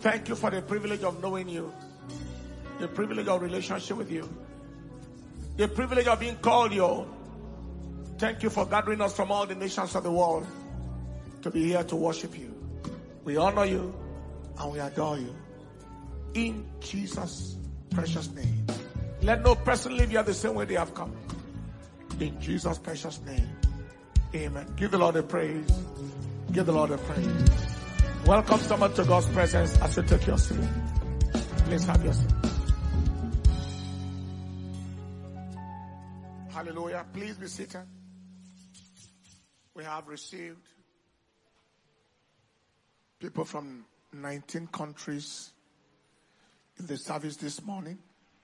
Thank you for the privilege of knowing you, the privilege of relationship with you, the privilege of being called your. Thank you for gathering us from all the nations of the world to be here to worship you. We honor you and we adore you. In Jesus' precious name. Let no person leave here the same way they have come. In Jesus' precious name. Amen. Give the Lord a praise. Give the Lord a praise. Welcome someone to God's presence as you take your seat. Please have your seat. Hallelujah. Please be seated. We have received people from 19 countries in the service this morning.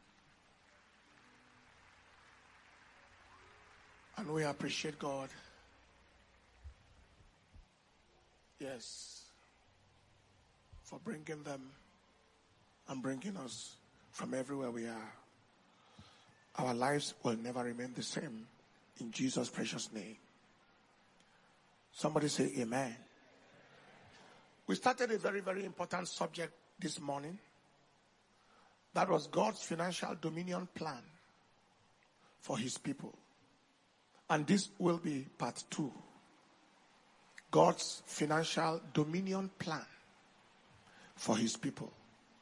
And we appreciate God. Yes. For bringing them and bringing us from everywhere we are. Our lives will never remain the same. In Jesus' precious name. Somebody say amen. We started a very, very important subject this morning. That was God's financial dominion plan for his people. And this will be part 2. God's financial dominion plan for his people.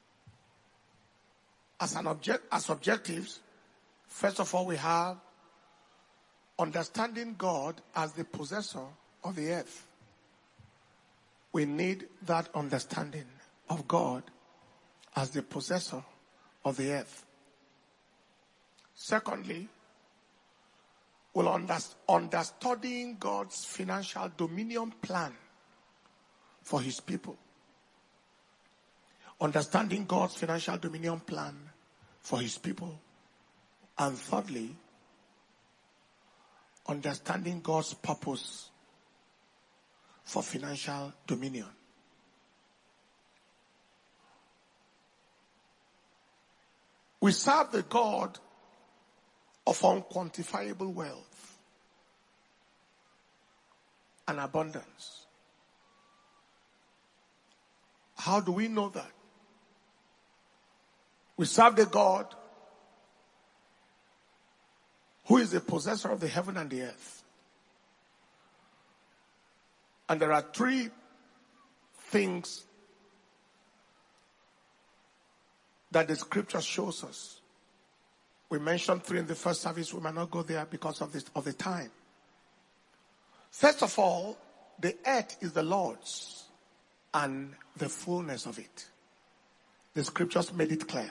As objectives, first of all, we have understanding God as the possessor of the earth. We need that understanding of God as the possessor of the earth. Secondly, we'll understanding God's financial dominion plan for his people. Understanding God's financial dominion plan for his people. And thirdly, understanding God's purpose for financial dominion. We serve the God of unquantifiable wealth and abundance. How do we know that? We serve the God who is the possessor of the heaven and the earth. And there are 3 things that the scripture shows us. We mentioned 3 in the first service. We might not go there because of the time. First of all, the earth is the Lord's and the fullness of it. The scriptures made it clear.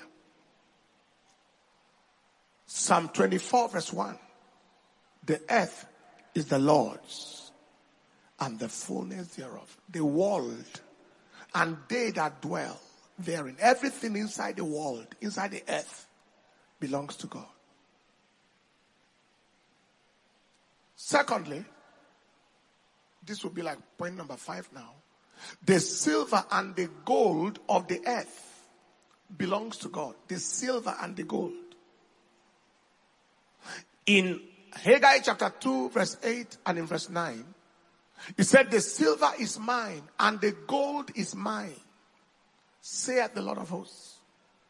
Psalm 24 verse 1. The earth is the Lord's and the fullness thereof. The world and they that dwell therein. Everything inside the world, inside the earth, belongs to God. Secondly, this will be like point number 5 now. The silver and the gold of the earth belongs to God. The silver and the gold. In Haggai chapter 2 verse 8 and in verse 9, he said, the silver is mine and the gold is mine, saith the Lord of hosts.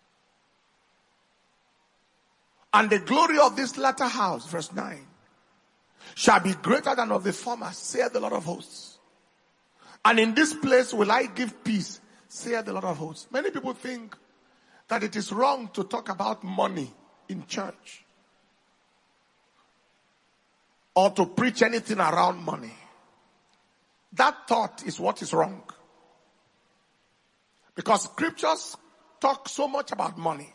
And the glory of this latter house, verse 9, shall be greater than of the former, saith the Lord of hosts. And in this place will I give peace, saith the Lord of hosts. Many people think that it is wrong to talk about money in church, or to preach anything around money. That thought is what is wrong. Because scriptures talk so much about money.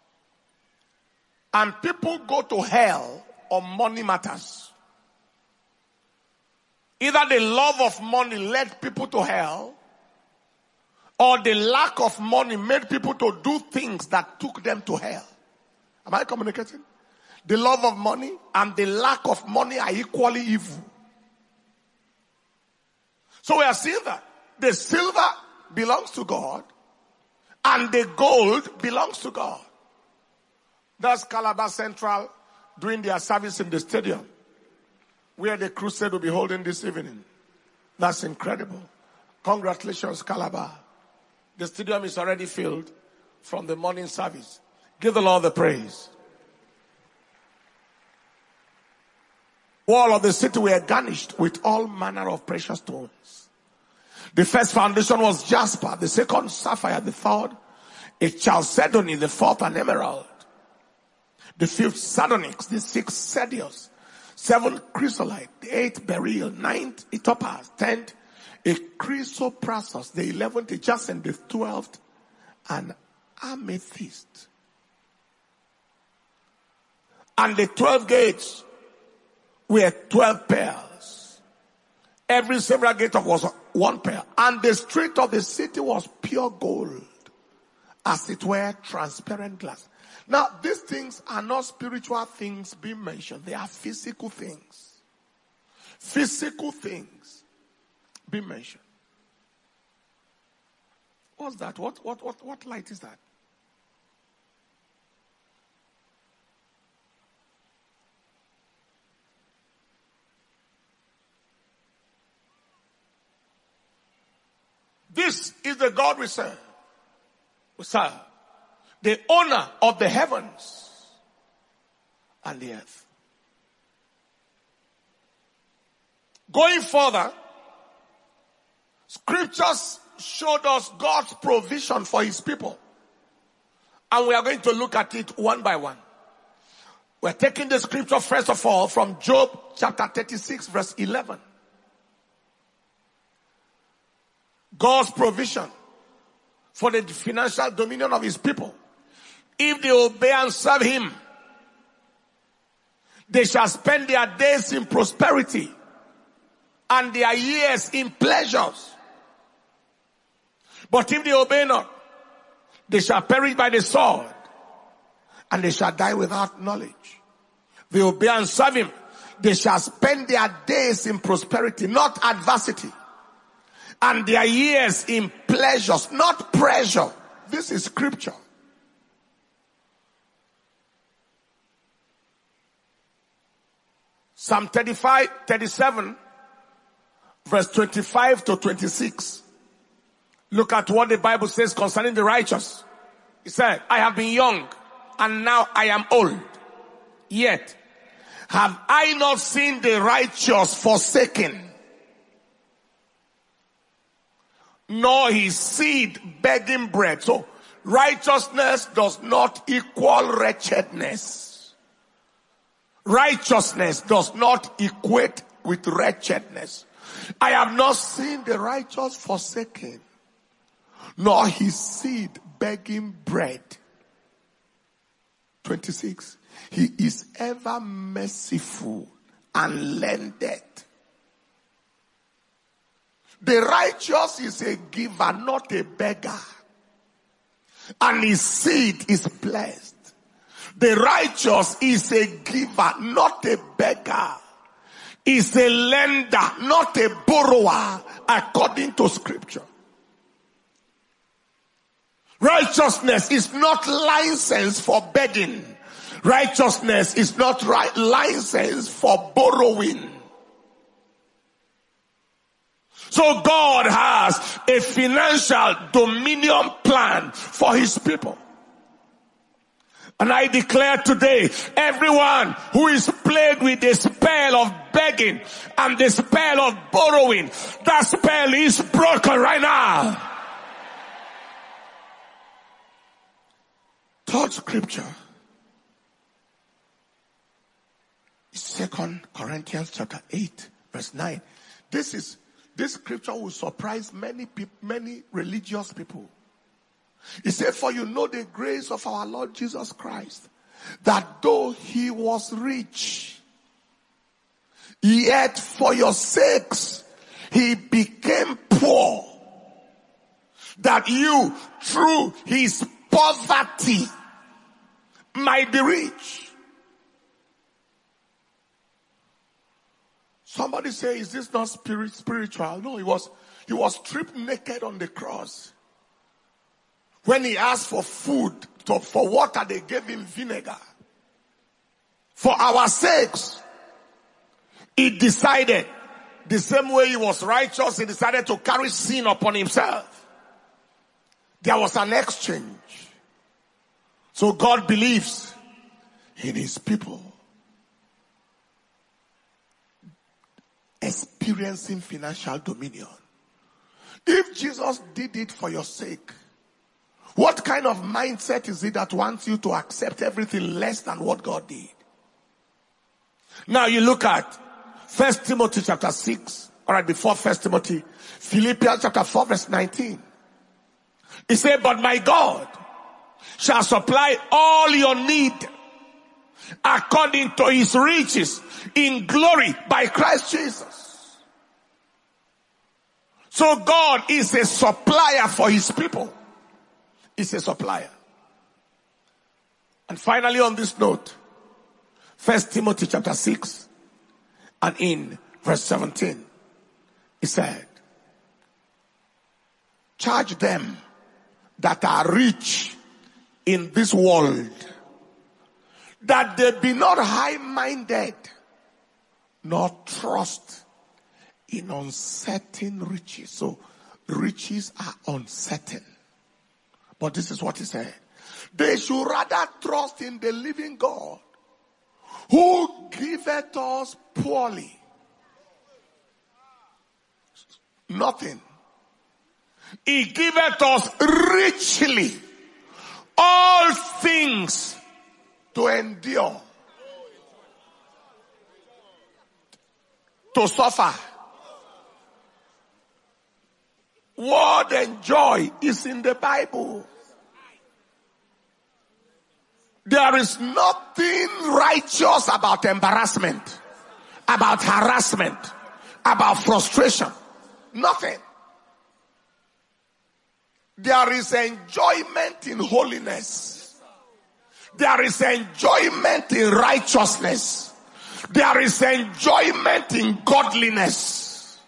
And people go to hell on money matters. Either the love of money led people to hell, or the lack of money made people to do things that took them to hell. Am I communicating? The love of money and the lack of money are equally evil. So we are seeing that the silver belongs to God and the gold belongs to God. That's Calabar Central doing their service in the stadium where the crusade will be holding this evening. That's incredible. Congratulations, Calabar. The stadium is already filled from the morning service. Give the Lord the praise. Wall of the city were garnished with all manner of precious stones. The first foundation was jasper, the second sapphire, the third a chalcedony, the fourth an emerald, the fifth sardonyx, the sixth sardius, seventh chrysolite, the eighth beryl, ninth a topaz, tenth a chrysoprasus, the 11th a jacinth, the 12th an amethyst. And the 12 gates were 12 pearls. Every several gate was one pearl. And the street of the city was pure gold, as it were transparent glass. Now, these things are not spiritual things being mentioned. They are physical things. Physical things being mentioned. What's that? What light is that? This is the God we serve. We serve. The owner of the heavens and the earth. Going further, scriptures showed us God's provision for his people. And we are going to look at it one by one. We're taking the scripture first of all from Job chapter 36 verse 11. God's provision for the financial dominion of his people. If they obey and serve him, they shall spend their days in prosperity and their years in pleasures. But if they obey not, they shall perish by the sword and they shall die without knowledge. They obey and serve him, they shall spend their days in prosperity, not adversity. And their years in pleasures, not pressure. This is scripture. Psalm 37, verse 25 to 26. Look at what the Bible says concerning the righteous. It said, I have been young, and now I am old. Yet, have I not seen the righteous forsaken, nor his seed begging bread? So, righteousness does not equal wretchedness. Righteousness does not equate with wretchedness. I have not seen the righteous forsaken, nor his seed begging bread. 26. He is ever merciful and lendeth. The righteous is a giver, not a beggar. And his seed is blessed. The righteous is a giver, not a beggar. Is a lender, not a borrower, according to scripture. Righteousness is not license for begging. Righteousness is not license for borrowing. So God has a financial dominion plan for his people. And I declare today, everyone who is plagued with the spell of begging and the spell of borrowing, that spell is broken right now. Third scripture is 2 Corinthians chapter 8 verse 9. This scripture will surprise many religious people. He said, for you know the grace of our Lord Jesus Christ, that though he was rich, yet for your sakes he became poor, that you through his poverty might be rich. Somebody say, is this not spiritual? No, he was stripped naked on the cross. When he asked for food, for water, they gave him vinegar. For our sakes, he decided, the same way he was righteous, he decided to carry sin upon himself. There was an exchange. So God believes in his people experiencing financial dominion. If Jesus did it for your sake, what kind of mindset is it that wants you to accept everything less than what God did? Now you look at 1 Timothy chapter 6, alright, before 1 Timothy, Philippians chapter 4 verse 19. He said, but my God shall supply all your need according to his riches in glory by Christ Jesus. So God is a supplier for his people. He's a supplier. And finally on this note, 1 Timothy chapter 6 and in verse 17, he said, charge them that are rich in this world, that they be not high-minded, nor trust in uncertain riches. So riches are uncertain. But this is what he said. They should rather trust in the living God, who giveth us poorly nothing. He giveth us richly all things to endure, to suffer. Word and joy is in the Bible. There is nothing righteous about embarrassment, about harassment, about frustration. Nothing. There is enjoyment in holiness. There is enjoyment in righteousness. There is enjoyment in godliness.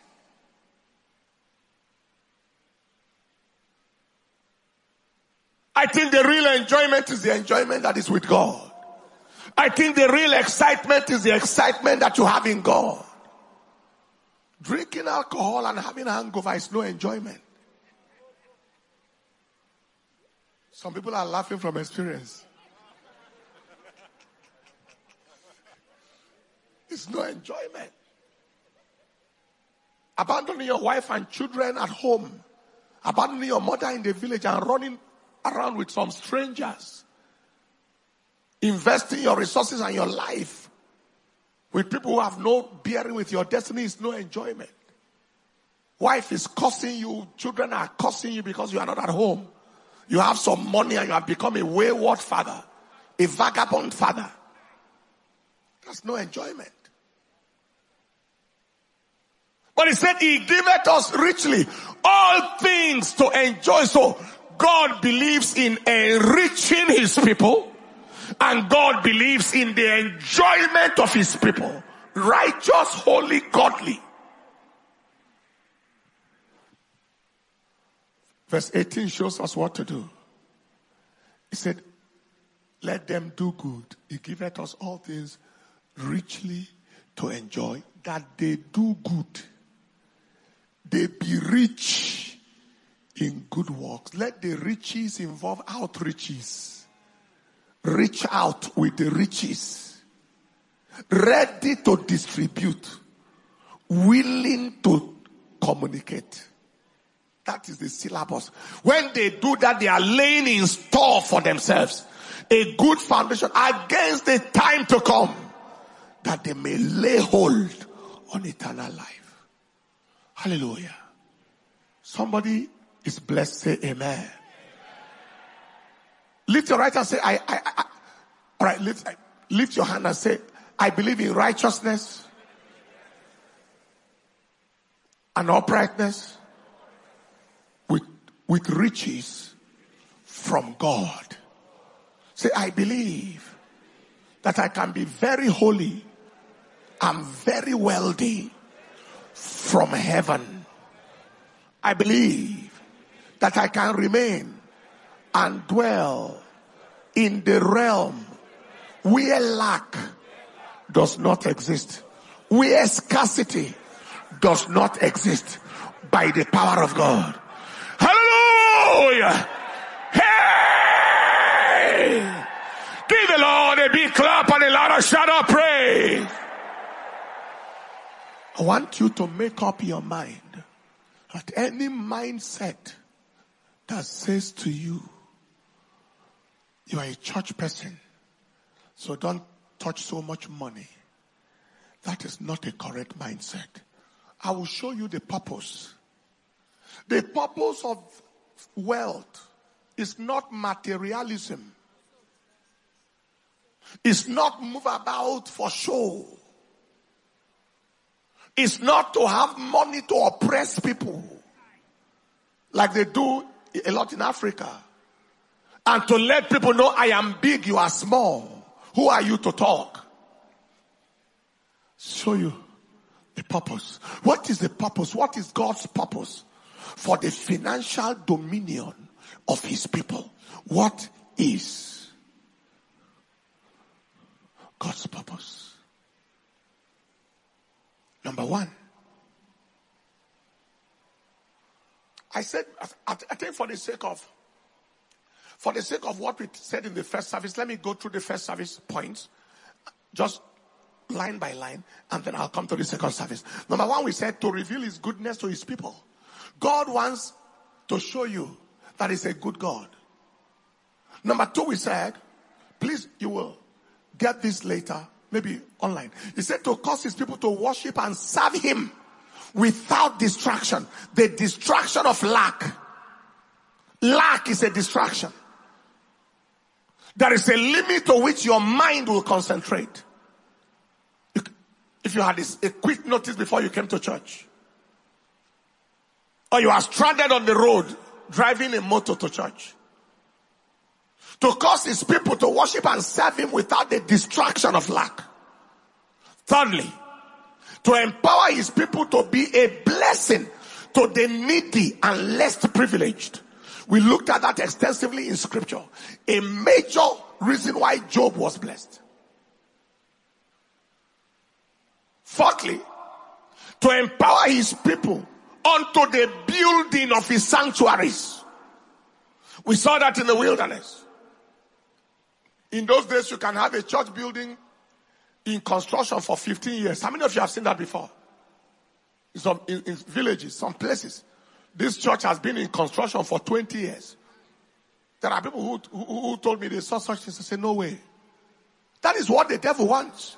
I think the real enjoyment is the enjoyment that is with God. I think the real excitement is the excitement that you have in God. Drinking alcohol and having a hangover is no enjoyment. Some people are laughing from experience. It's no enjoyment. Abandoning your wife and children at home, abandoning your mother in the village and running around with some strangers, investing your resources and your life with people who have no bearing with your destiny is no enjoyment. Wife is cursing you, children are cursing you because you are not at home. You have some money and you have become a wayward father, a vagabond father. That's no enjoyment. But he said he giveth us richly all things to enjoy. So God believes in enriching his people, and God believes in the enjoyment of his people. Righteous, holy, godly. Verse 18 shows us what to do. He said, let them do good. He giveth us all things richly to enjoy, that they do good. They be rich in good works. Let the riches involve outreaches. Reach out with the riches. Ready to distribute. Willing to communicate. That is the syllabus. When they do that, they are laying in store for themselves a good foundation against the time to come, that they may lay hold on eternal life. Hallelujah. Somebody is blessed. Say amen. Lift your right hand and say, all right, lift your hand and say, I believe in righteousness and uprightness with riches from God. Say, I believe that I can be very holy and very wealthy from heaven. I believe that I can remain and dwell in the realm where lack does not exist, where scarcity does not exist, by the power of God. Hallelujah! Somebody clap and a louder shout out praise. I want you to make up your mind that any mindset that says to you, you are a church person, so don't touch so much money. That is not a correct mindset. I will show you the purpose. The purpose of wealth is not materialism. It's not move about for show. It's not to have money to oppress people like they do a lot in Africa. And to let people know I am big, you are small. Who are you to talk? Show you the purpose. What is the purpose? What is God's purpose for the financial dominion of his people? What is God's purpose? Number one, I said, I think for the sake of what we said in the first service, let me go through the first service points, just line by line, and then I'll come to the second service. Number one, we said to reveal his goodness to his people. God wants to show you that he's a good God. Number two, we said, please, you will get this later, maybe online. He said to cause his people to worship and serve him without distraction. The distraction of lack. Lack is a distraction. There is a limit to which your mind will concentrate. If you had a quick notice before you came to church, or you are stranded on the road driving a motor to church, to cause his people to worship and serve him without the distraction of lack. Thirdly, to empower his people to be a blessing to the needy and less privileged. We looked at that extensively in scripture. A major reason why Job was blessed. Fourthly, to empower his people unto the building of his sanctuaries. We saw that in the wilderness. In those days, you can have a church building in construction for 15 years. How many of you have seen that before? In villages, some places. This church has been in construction for 20 years. There are people who told me they saw such things and said, no way. That is what the devil wants.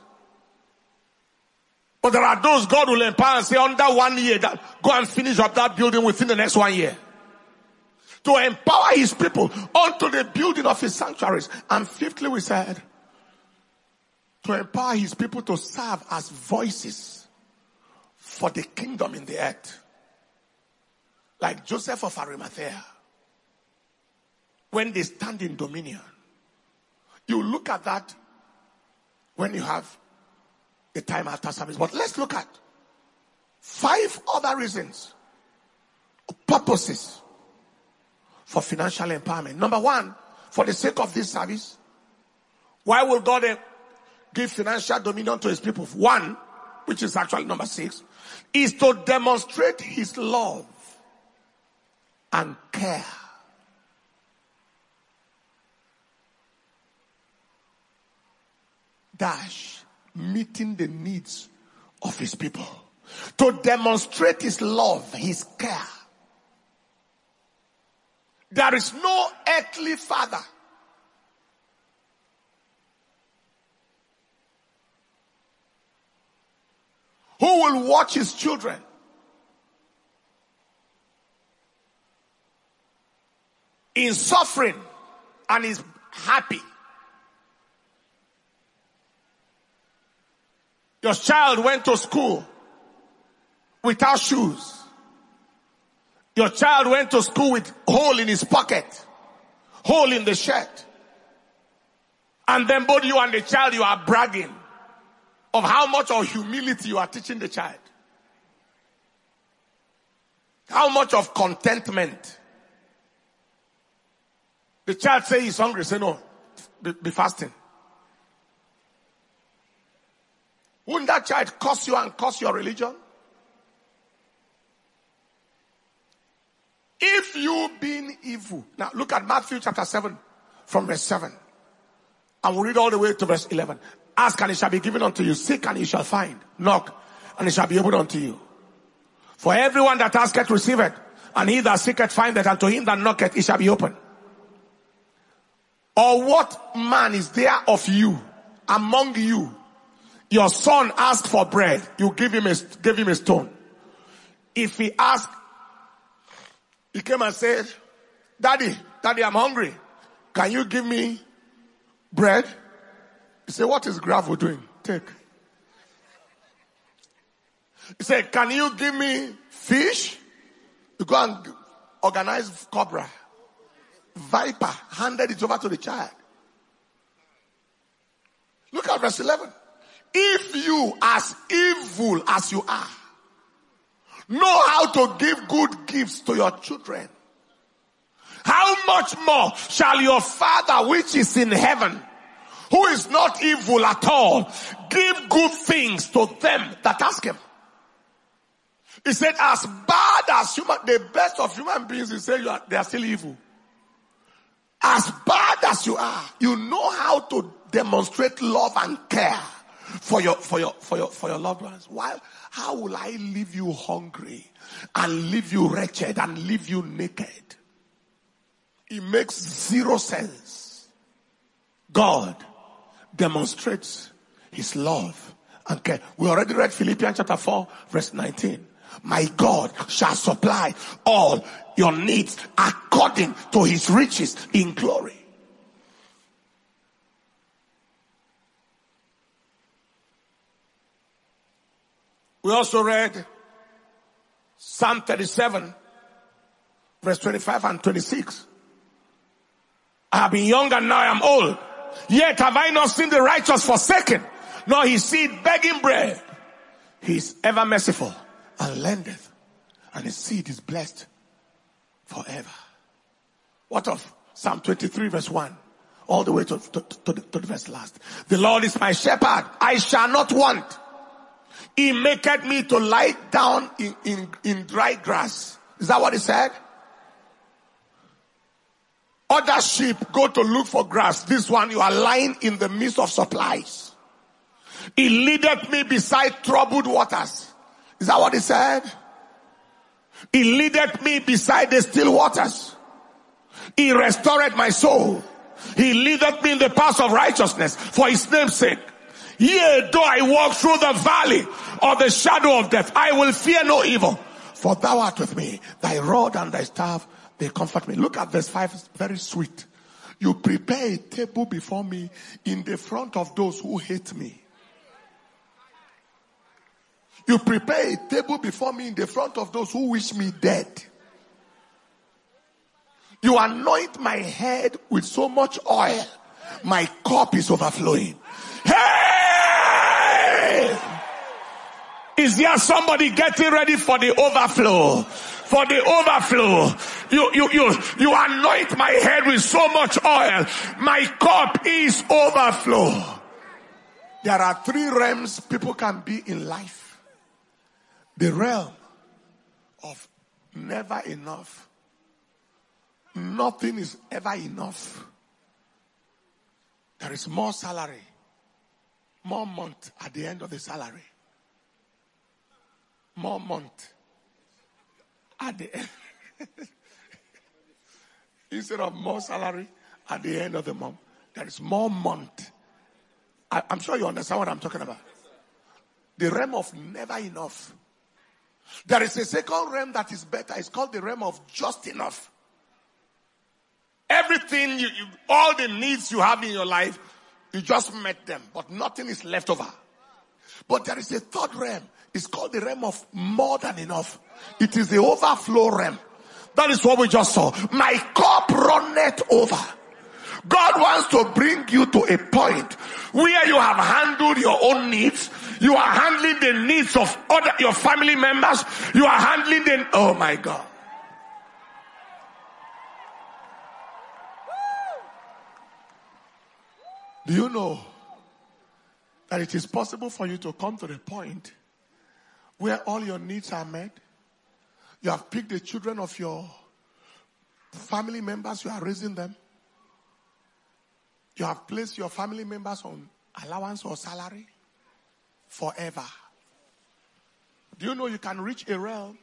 But there are those God will empower and say under 1 year, that go and finish up that building within the next 1 year. To empower his people unto the building of his sanctuaries. And fifthly, we said, to empower his people to serve as voices for the kingdom in the earth. Like Joseph of Arimathea. When they stand in dominion. You look at that when you have the time after service. But let's look at 5 other reasons, purposes for financial empowerment. Number one, for the sake of this service, why will God give financial dominion to his people? One, which is actually number 6, is to demonstrate his love and care. Meeting the needs of his people. To demonstrate his love, his care. There is no earthly father who will watch his children in suffering and is happy. Your child went to school without shoes. Your child went to school with hole in his pocket, hole in the shirt. And then both you and the child, you are bragging of how much of humility you are teaching the child. How much of contentment. The child say he's hungry. Say no, be fasting. Wouldn't that child curse you and curse your religion? If you being evil. Now look at Matthew chapter 7 from verse 7. And we'll read all the way to verse 11. Ask and it shall be given unto you. Seek and you shall find. Knock and it shall be opened unto you. For everyone that asketh receiveth, and he that seeketh findeth, and to him that knocketh it shall be opened. Or what man is there of you, among you, your son asked for bread, you give him a stone. If he asked, he came and said, Daddy, I'm hungry. Can you give me bread? He said, what is gravel doing? Take. He said, can you give me fish? You go and organize cobra. Viper handed it over to the child. Look at verse 11. If you, as evil as you are, know how to give good gifts to your children, how much more shall your Father which is in heaven, who is not evil at all, give good things to them that ask him? He said, as bad as the best of human beings, he said, they are still evil. As bad as you are, you know how to demonstrate love and care for your loved ones. Why? How will I leave you hungry and leave you wretched and leave you naked? It makes zero sense. God demonstrates his love and care. We already read Philippians chapter 4 verse 19. My God shall supply all your needs according to his riches in glory. We also read Psalm 37 verse 25 and 26. I have been young and now I am old. Yet have I not seen the righteous forsaken, nor his seed begging bread. He is ever merciful and lendeth, and his seed is blessed forever. What of Psalm 23 verse 1 all the way to the verse last? The Lord is my shepherd, I shall not want. He maketh me to lie down in dry grass. Is that what he said? Other sheep go to look for grass. This one, you are lying in the midst of supplies. He leadeth me beside troubled waters. Is that what he said? He leadeth me beside the still waters. He restored my soul. He leadeth me in the paths of righteousness for his name's sake. Yea, though I walk through the valley of the shadow of death, I will fear no evil. For thou art with me. Thy rod and thy staff, they comfort me. Look at verse 5. It's very sweet. You prepare a table before me in the front of those who hate me. You prepare a table before me in the front of those who wish me dead. You anoint my head with so much oil. My cup is overflowing. Hey! Is there somebody getting ready for the overflow? For the overflow. You anoint my head with so much oil. My cup is overflow. There are 3 realms people can be in life. The realm of never enough. Nothing is ever enough. There is more salary, more month at the end of the salary. More month at the end. Instead of more salary at the end of the month, there is more month. I'm sure you understand what I'm talking about. The realm of never enough. There is a second realm that is better. It's called the realm of just enough. Everything, all the needs you have in your life, you just met them, but nothing is left over. But there is a third realm. It's called the realm of more than enough. It is the overflow realm. That is what we just saw. My cup runneth over. God wants to bring you to a point where you have handled your own needs. You are handling the needs of your family members. You are handling oh my God. Do you know that it is possible for you to come to the point where all your needs are met? You have picked the children of your family members, you are raising them. You have placed your family members on allowance or salary forever. Do you know you can reach a realm?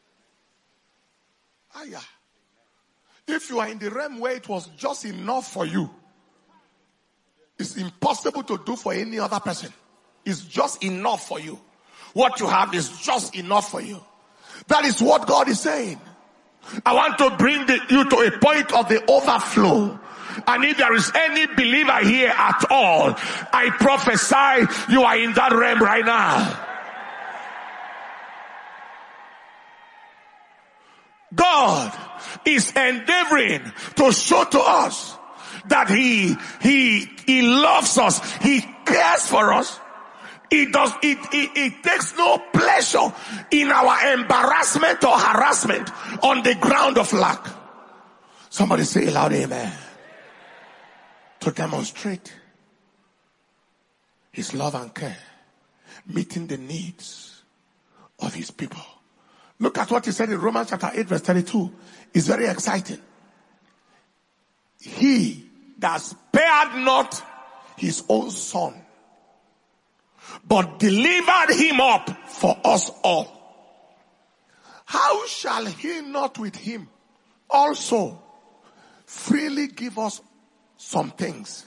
Yeah. If you are in the realm where it was just enough for you, it's impossible to do for any other person. It's just enough for you. What you have is just enough for you. That is what God is saying. I want to bring you to a point of the overflow. And if there is any believer here at all, I prophesy you are in that realm right now. God is endeavoring to show to us that He loves us. He cares for us. It takes no pleasure in our embarrassment or harassment on the ground of lack. Somebody say loud amen. To demonstrate His love and care, meeting the needs of His people. Look at what He said in Romans chapter 8 verse 32. It's very exciting. He that spared not His own Son, but delivered Him up for us all, how shall He not with Him also freely give us some things?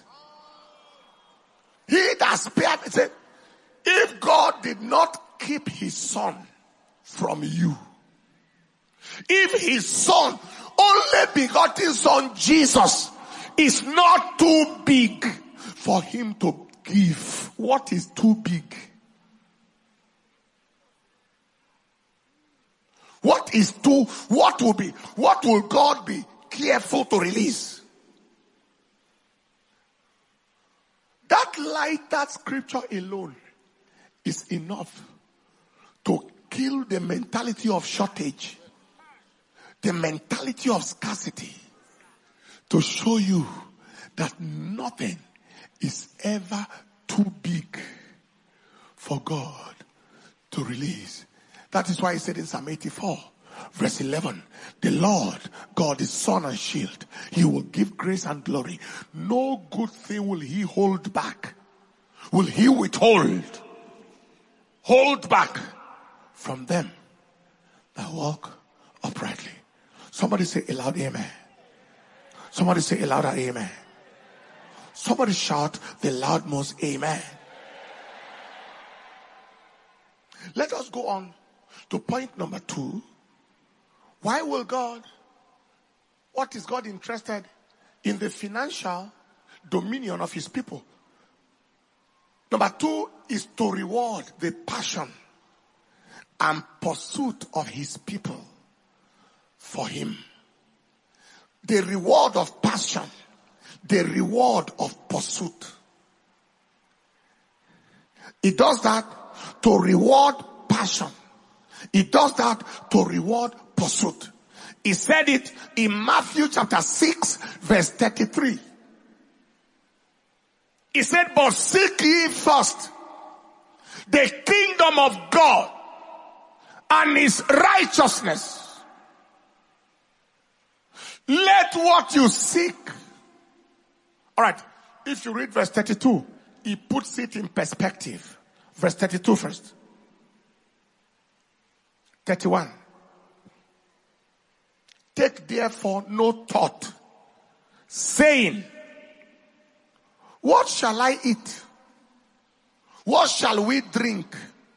He that spared, said, if God did not keep His Son from you, if His Son, only begotten Son Jesus, is not too big for Him to give, what is too big? What will God be careful to release? That scripture alone is enough to kill the mentality of shortage, the mentality of scarcity, to show you that nothing is ever too big for God to release. That is why He said in Psalm 84, verse 11, the Lord God is sun and shield. He will give grace and glory. No good thing will He hold back. Will He withhold? Hold back from them that walk uprightly. Somebody say a loud amen. Somebody say a louder amen. Somebody shout the loudmost amen. Let us go on to point number 2. Why will God, what is God interested in? The financial dominion of His people. Number 2 is to reward the passion and pursuit of His people for Him. The reward of passion, the reward of pursuit. It does that to reward passion. It does that to reward pursuit. He said it in Matthew chapter 6 verse 33. He said, but seek ye first the kingdom of God and His righteousness. Let what you seek. Alright, if you read verse 32, he puts it in perspective. Verse 32 first. 31. Take therefore no thought, saying, what shall I eat? What shall we drink?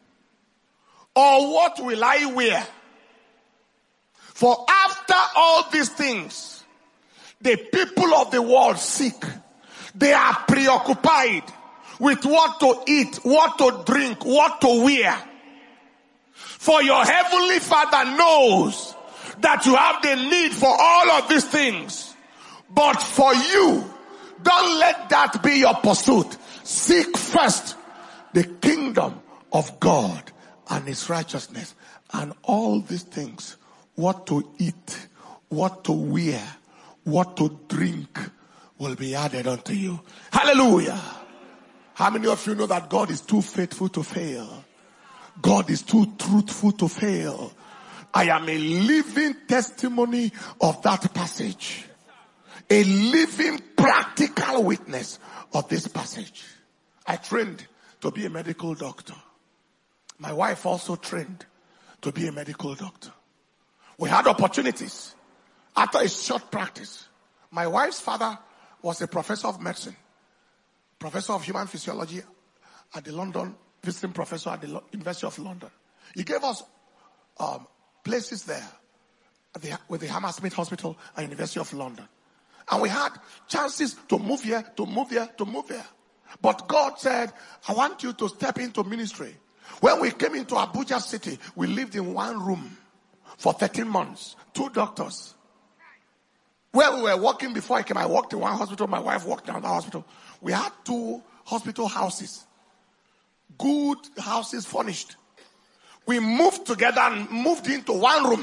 Or what will I wear? For after all these things, the people of the world seek. They are preoccupied with what to eat, what to drink, what to wear. For your heavenly Father knows that you have the need for all of these things. But for you, don't let that be your pursuit. Seek first the kingdom of God and His righteousness, and all these things, what to eat, what to wear, what to drink, will be added unto you. Hallelujah. How many of you know that God is too faithful to fail? God is too truthful to fail. I am a living testimony of that passage. A living practical bear witness of this passage. I trained to be a medical doctor. My wife also trained to be a medical doctor. We had opportunities. After a short practice, my wife's father was a professor of medicine, professor of human physiology at the London, visiting professor at the University of London. He gave us places there with the Hammersmith Hospital and University of London. And we had chances to move here, to move here, to move here. But God said, I want you to step into ministry. When we came into Abuja City, we lived in one room for 13 months, 2 doctors. Where we were working before I came, I worked in one hospital, my wife worked in another hospital. We had 2 hospital houses. Good houses furnished. We moved together and moved into one room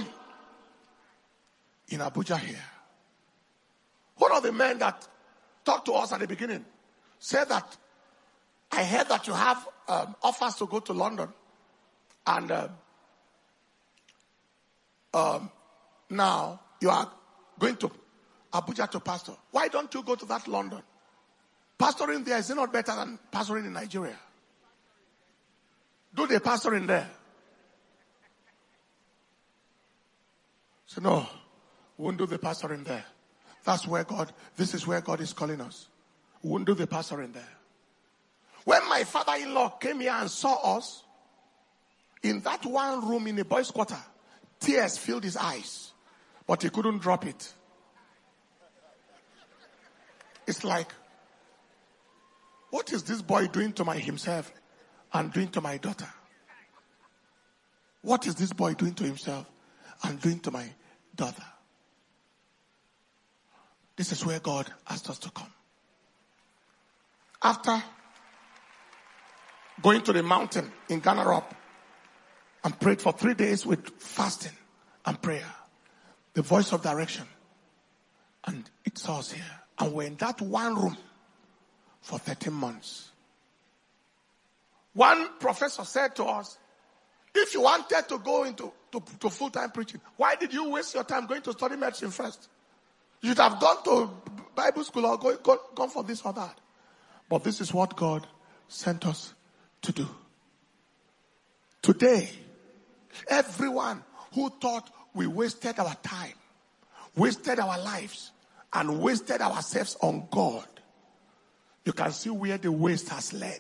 in Abuja here. One of the men that talked to us at the beginning said that, I heard that you have offers to go to London. And now you are going to Abuja to pastor. Why don't you go to that London? Pastoring there is not better than pastoring in Nigeria. Do the pastoring there. So no, we won't do the pastoring there. This is where God is calling us. We won't do the pastoring there. When my father-in-law came here and saw us in that one room in a boys' quarter, tears filled his eyes, but he couldn't drop it. It's like, what is this boy doing to himself and doing to my daughter? What is this boy doing to himself and doing to my daughter? This is where God asked us to come. After going to the mountain in Ganarop and prayed for 3 days with fasting and prayer, the voice of direction, and it saw us here. And we're in that one room for 13 months. One professor said to us, if you wanted to go into full-time preaching, why did you waste your time going to study medicine first? You should have gone to Bible school or gone for this or that. But this is what God sent us to do. Today, everyone who thought we wasted our time, wasted our lives, and wasted ourselves on God, you can see where the waste has led.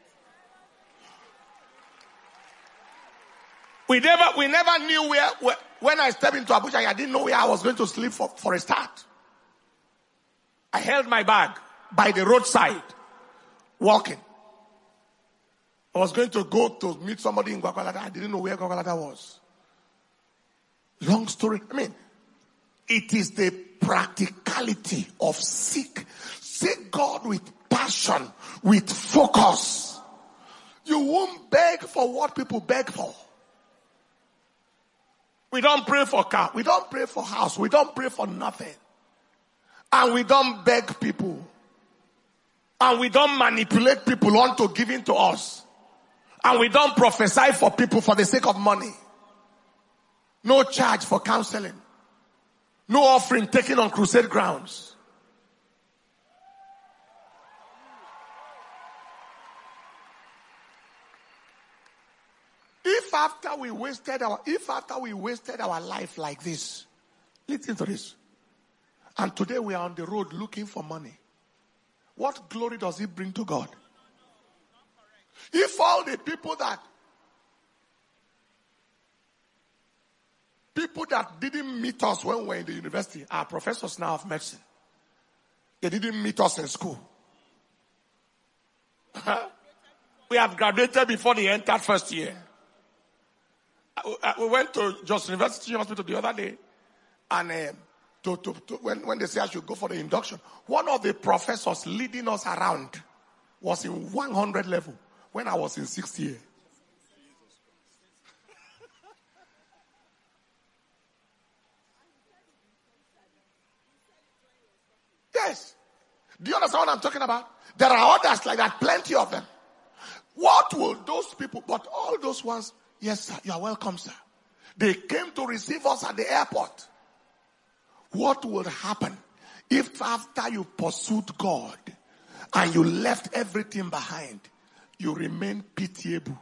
We never knew where when I stepped into Abuja, I didn't know where I was going to sleep for a start. I held my bag by the roadside, walking. I was going to go to meet somebody in Gwagwalada. I didn't know where Gwagwalada was. Long story. It is the practicality of seek God with passion, with focus. You won't beg for what people beg for. We don't pray for car. We don't pray for house. We don't pray for nothing. And we don't beg people. And we don't manipulate people onto giving to us. And we don't prophesy for people for the sake of money. No charge for counseling. No offering taken on crusade grounds. If after we wasted our life like this, listen to this. And today we are on the road looking for money. What glory does it bring to God? If all the people that didn't meet us when we were in the university are professors now of medicine. They didn't meet us in school. We have graduated before they entered first year. We went to Jos University Hospital the other day, and when they say I should go for the induction, one of the professors leading us around was in 100 level when I was in 6th year. Yes. Do you understand what I'm talking about? There are others like that, plenty of them. What will those people, but all those ones, yes sir, you are welcome sir. They came to receive us at the airport. What would happen if after you pursued God, and you left everything behind, you remain pitiable.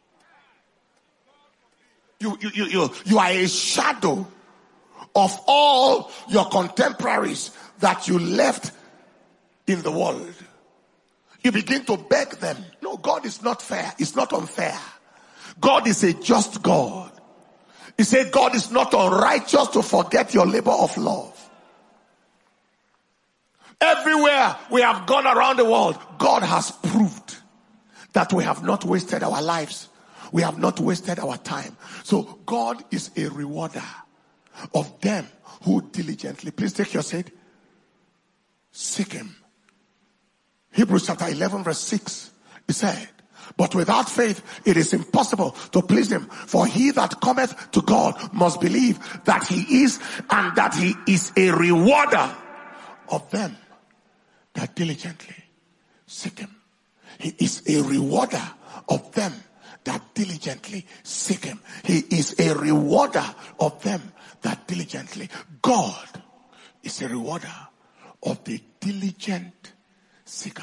You are a shadow of all your contemporaries that you left in the world. You begin to beg them. No, God is not fair. It's not unfair. God is a just God. He said God is not unrighteous to forget your labor of love. Everywhere we have gone around the world, God has proved that we have not wasted our lives. We have not wasted our time. So God is a rewarder of them who diligently, please take your seat, seek him. Hebrews chapter 11 verse 6, he said, but without faith it is impossible to please him. For he that cometh to God must believe that he is, and that he is a rewarder of them that diligently seek him. He is a rewarder of them that diligently seek him. He is a rewarder of them that diligently. God is a rewarder of the diligent seeker.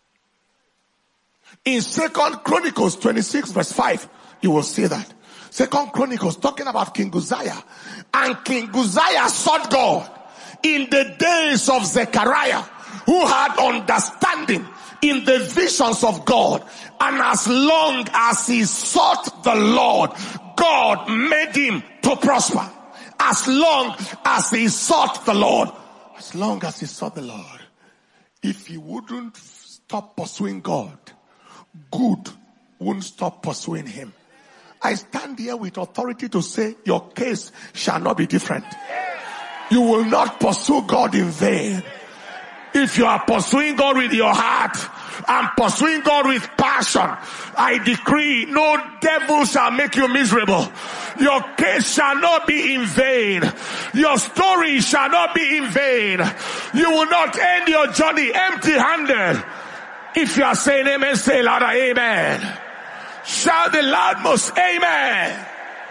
In 2 Chronicles 26 verse 5, you will see that. 2 Chronicles talking about King Uzziah. And King Uzziah sought God in the days of Zechariah, who had understanding in the visions of God. And as long as he sought the Lord, God made him to prosper. As long as he sought the Lord. As long as he sought the Lord. If he wouldn't stop pursuing God, good won't stop pursuing him. I stand here with authority to say your case shall not be different. You will not pursue God in vain. If you are pursuing God with your heart and pursuing God with passion, I decree no devil shall make you miserable. Your case shall not be in vain. Your story shall not be in vain. You will not end your journey empty-handed. If you are saying amen, say louder, amen. Shout the loudmost, amen.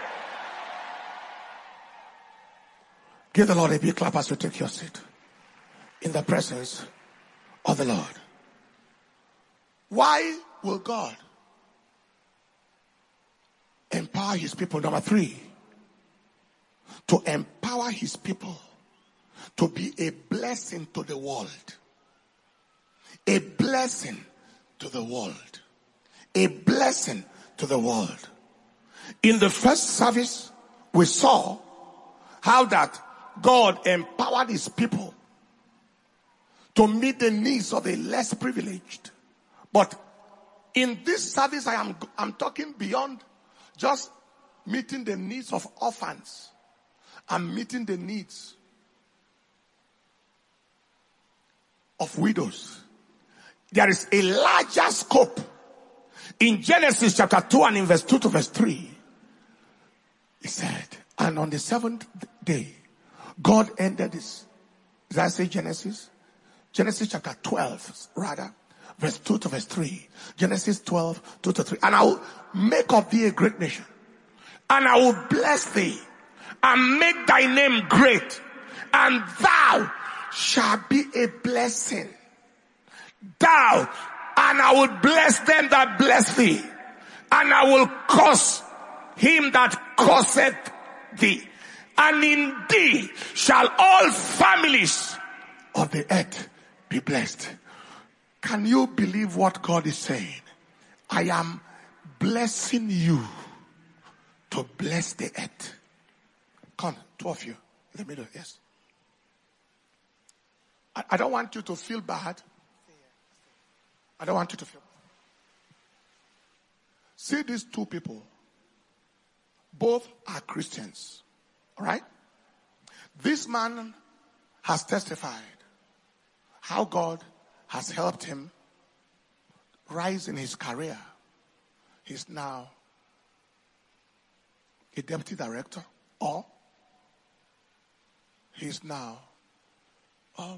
Give the Lord a big clap as you take your seat in the presence of the Lord. Why will God empower his people? Number 3, to empower his people to be a blessing to the world. A blessing to the world. A blessing to the world. In the first service, we saw how that God empowered his people to meet the needs of the less privileged. But in this service, I'm talking beyond just meeting the needs of orphans. I'm meeting the needs of widows. There is a larger scope. In Genesis chapter 2 and in verse 2 to verse 3, it said, and on the 7th day, God ended this. Did I say Genesis? Genesis chapter 12, rather, verse 2 to verse 3. Genesis 12, 2 to 3. And I will make of thee a great nation. And I will bless thee and make thy name great. And thou shalt be a blessing. Thou, and I will bless them that bless thee. And I will curse him that curseth thee. And in thee shall all families of the earth be blessed. Can you believe what God is saying? I am blessing you to bless the earth. Come, 2 of you in the middle, yes. I don't want you to feel bad. I don't want you to feel bad. See these 2 people. Both are Christians. All right? This man has testified how God has helped him rise in his career. He's now a deputy director, or he's now a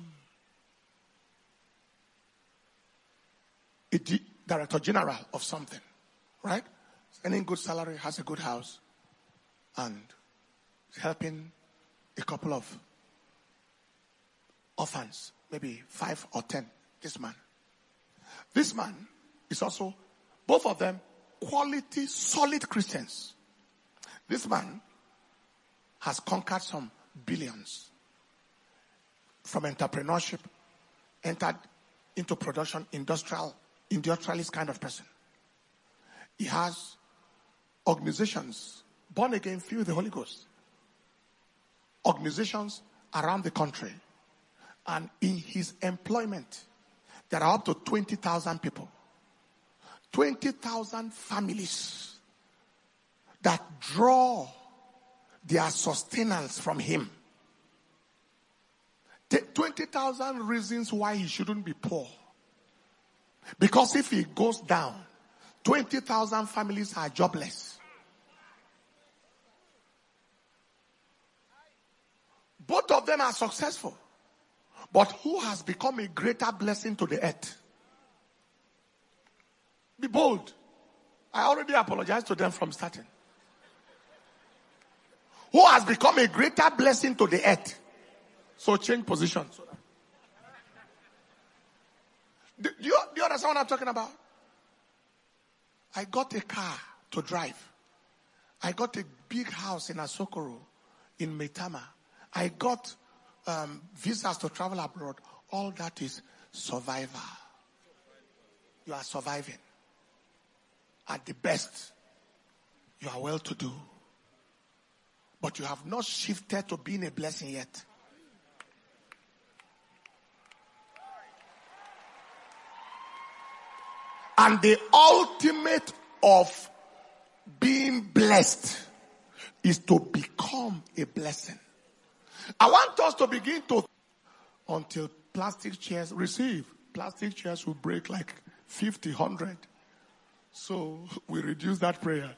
director general of something, right? Earning good salary, has a good house, and helping a couple of orphans, maybe 5 or 10, this man. This man is also, both of them, quality, solid Christians. This man has conquered some billions from entrepreneurship, entered into production, industrialist kind of person. He has organizations, born again, filled with the Holy Ghost. Organizations around the country. And in his employment, there are up to 20,000 people. 20,000 families that draw their sustenance from him. 20,000 reasons why he shouldn't be poor. Because if he goes down, 20,000 families are jobless. Both of them are successful. But who has become a greater blessing to the earth? Be bold. I already apologized to them from starting. Who has become a greater blessing to the earth? So change position. Do you understand what I'm talking about? I got a car to drive. I got a big house in Asokoro, in Metama. I got visas to travel abroad. All that is survival. You are surviving. At the best, you are well to do. But you have not shifted to being a blessing yet. And the ultimate of being blessed is to become a blessing. I want us to begin to, until plastic chairs plastic chairs will break like 50, 100. So we reduce that prayer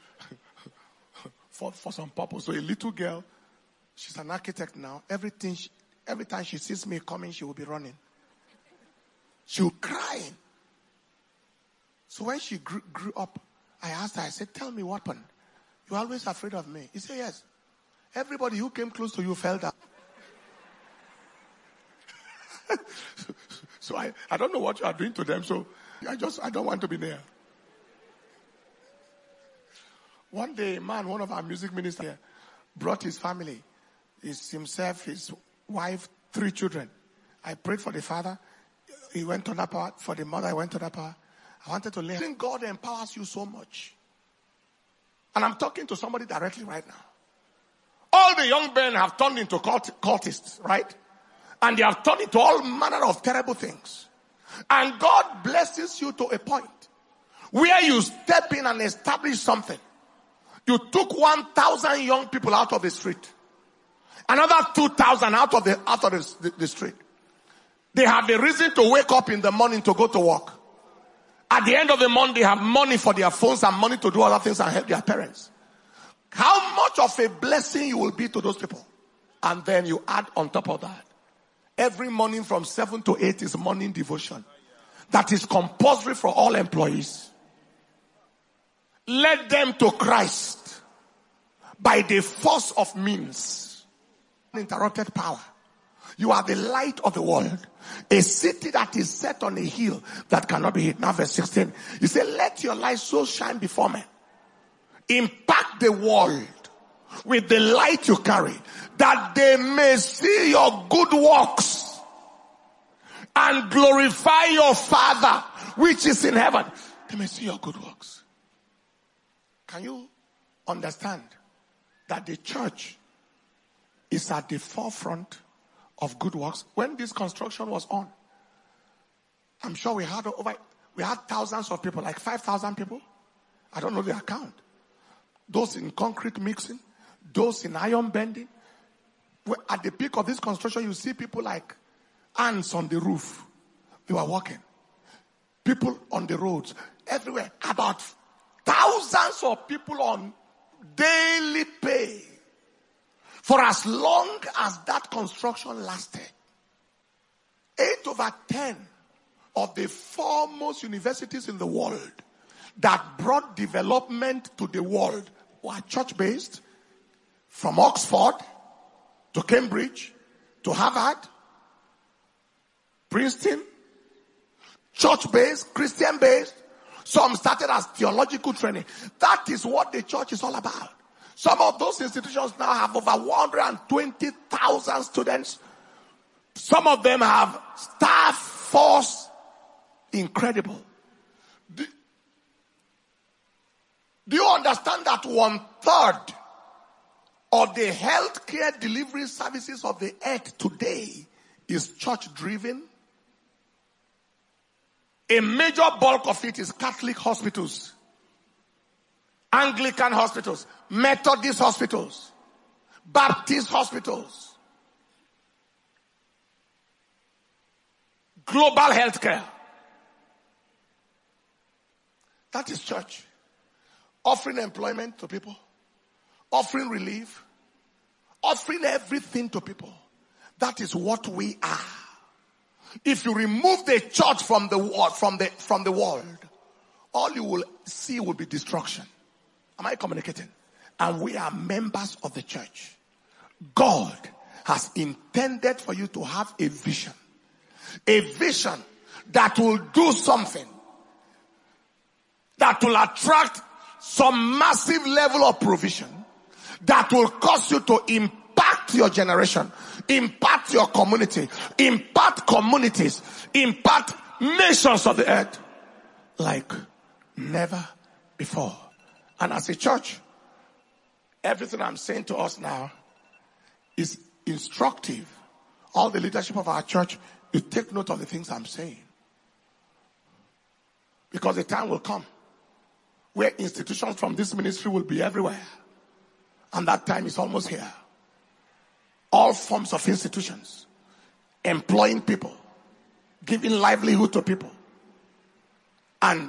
for some purpose. So a little girl, she's an architect now. Every time she sees me coming, she will be running. She will cry. So when she grew up, I asked her, I said, tell me what happened. You're always afraid of me. He said, yes. Everybody who came close to you fell down. So I don't know what you are doing to them. So I don't want to be there. One day, one of our music ministers brought his family, himself, his wife, 3 children. I prayed for the father. He went on that power. For the mother, I went to that power. I wanted to learn. I think God empowers you so much. And I'm talking to somebody directly right now. All the young men have turned into cultists, right? And they have turned into all manner of terrible things. And God blesses you to a point where you step in and establish something. You took 1,000 young people out of the street. Another 2,000 out of the street. They have a reason to wake up in the morning to go to work. At the end of the month, they have money for their phones and money to do other things and help their parents. How much of a blessing you will be to those people? And then you add on top of that, every morning from 7 to 8 is morning devotion. That is compulsory for all employees. Lead them to Christ by the force of means. Uninterrupted power. You are the light of the world. A city that is set on a hill that cannot be hid. Now verse 16. He said, let your light so shine before men. Impact the world with the light you carry, that they may see your good works and glorify your Father which is in heaven. They may see your good works. Can you understand that the church is at the forefront of good works? When this construction was on, I'm sure we had thousands of people, like 5,000 people. I don't know the account. Those in concrete mixing, those in iron bending. At the peak of this construction, you see people like ants on the roof. They were walking. People on the roads, everywhere. About thousands of people on daily pay. For as long as that construction lasted, 8/10 of the foremost universities in the world that brought development to the world were church-based, from Oxford to Cambridge to Harvard, Princeton, church-based, Christian-based. Some started as theological training. That is what the church is all about. Some of those institutions now have over 120,000 students. Some of them have staff force. Incredible. Do you understand that 1/3 of the healthcare delivery services of the earth today is church driven? A major bulk of it is Catholic hospitals, Anglican hospitals, Methodist hospitals, Baptist hospitals, global healthcare. That is church. Offering employment to people, offering relief, offering everything to people. That is what we are. If you remove the church from the world, all you will see will be destruction. Am I communicating? And we are members of the church. God has intended for you to have a vision that will do something, that will attract some massive level of provision, that will cause you to impact your generation, impact your community, impact communities, impact nations of the earth like never before. And as a church, everything I'm saying to us now is instructive. All the leadership of our church, you take note of the things I'm saying. Because the time will come where institutions from this ministry will be everywhere. And that time is almost here. All forms of institutions, employing people, giving livelihood to people, and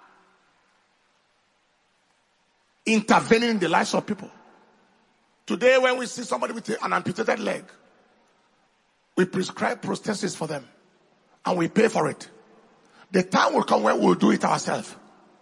intervening in the lives of people. Today, when we see somebody with an amputated leg, we prescribe prosthesis for them, and we pay for it. The time will come when we'll do it ourselves.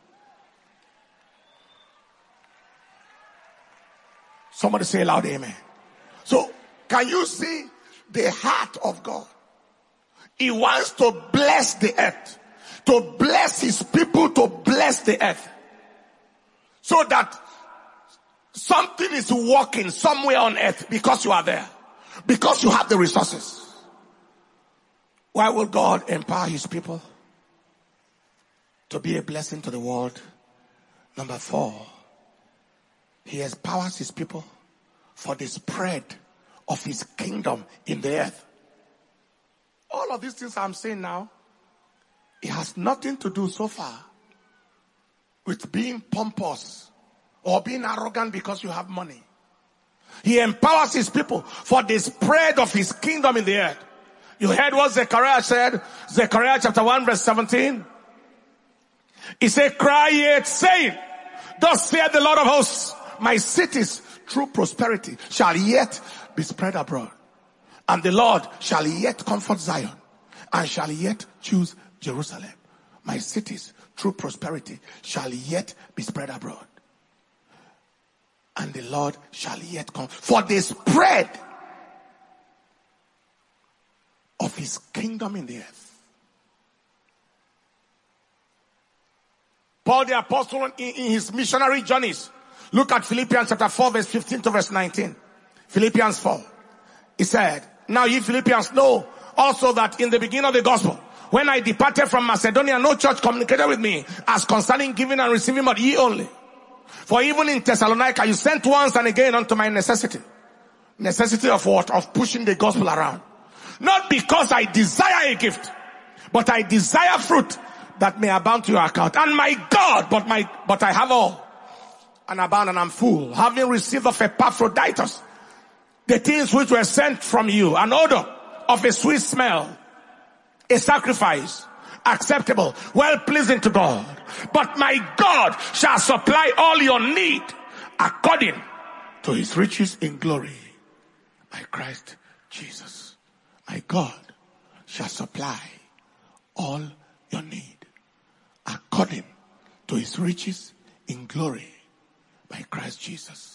Somebody say loud amen. So, can you see the heart of God? He wants to bless the earth, to bless his people, to bless the earth, so that something is working somewhere on earth because you are there, because you have the resources. Why will God empower his people to be a blessing to the world? Number 4, he empowers his people for the spread of his kingdom in the earth. All of these things I'm saying now, it has nothing to do so far with being pompous or being arrogant because you have money. He empowers his people for the spread of his kingdom in the earth. You heard what Zechariah said, Zechariah chapter 1 verse 17. He said, cry yet, saying, thus saith the Lord of hosts, my cities through prosperity shall yet be spread abroad. And the Lord shall yet comfort Zion and shall yet choose Jerusalem. My cities through prosperity shall yet be spread abroad. And the Lord shall yet come for the spread of his kingdom in the earth. Paul the apostle in his missionary journeys, look at Philippians chapter 4 verse 15 to verse 19. Philippians 4. He said, now ye Philippians know also that in the beginning of the gospel, when I departed from Macedonia, no church communicated with me as concerning giving and receiving, but ye only. For even in Thessalonica, you sent once and again unto my necessity. Necessity of what? Of pushing the gospel around. Not because I desire a gift, but I desire fruit that may abound to your account. And my God, but I have all and abound and I'm full, having received of Epaphroditus the things which were sent from you, an odor of a sweet smell, a sacrifice acceptable, well pleasing to God. But my God shall supply all your need according to his riches in glory by Christ Jesus. My God shall supply all your need according to his riches in glory by Christ Jesus.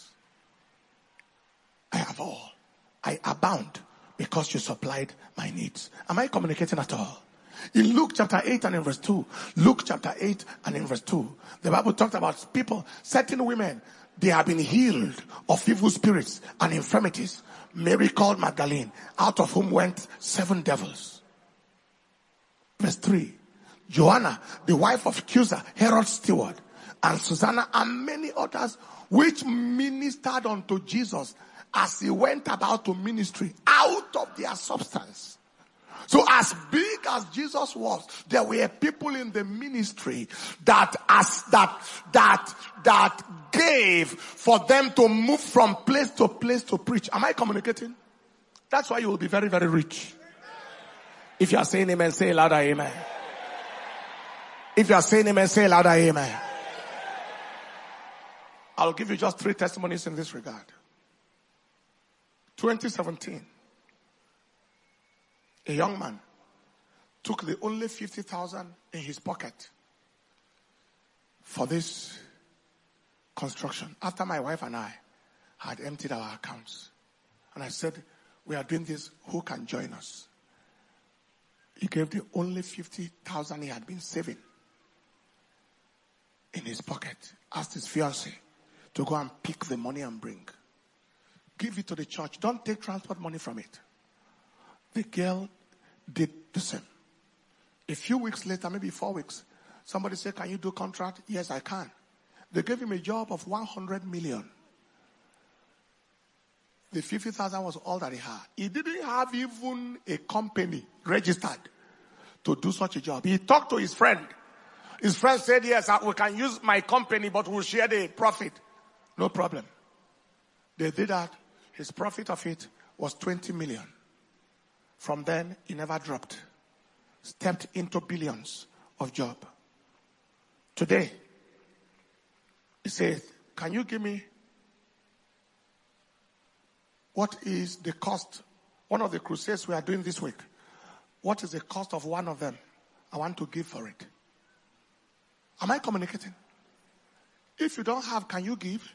I have all. I abound because you supplied my needs. Am I communicating at all? In Luke chapter 8 and in verse 2, Luke chapter 8 and in verse 2, the Bible talked about people, certain women, they have been healed of evil spirits and infirmities. Mary called Magdalene, out of whom went 7 devils. Verse 3, Joanna, the wife of Chusa, Herod's steward, and Susanna, and many others, which ministered unto Jesus as he went about to ministry out of their substance. So as big as Jesus was, there were people in the ministry that gave for them to move from place to place to preach. Am I communicating? That's why you will be very, very rich. If you are saying amen, say louder amen. If you are saying amen, say louder amen. I'll give you just 3 testimonies in this regard. 2017. A young man took the only 50,000 in his pocket for this construction. After my wife and I had emptied our accounts. And I said, we are doing this, who can join us? He gave the only 50,000 he had been saving in his pocket. Asked his fiancée to go and pick the money and bring. Give it to the church. Don't take transport money from it. The girl did the same. A few weeks later, maybe 4 weeks, somebody said, can you do contract? Yes, I can. They gave him a job of 100 million. The 50,000 was all that he had. He didn't have even a company registered to do such a job. He talked to his friend. His friend said, yes, we can use my company, but we'll share the profit. No problem. They did that. His profit of it was 20 million. From then, he never dropped. Stepped into billions of job. Today, he says, can you give me what is the cost? One of the crusades we are doing this week. What is the cost of one of them? I want to give for it. Am I communicating? If you don't have, can you give?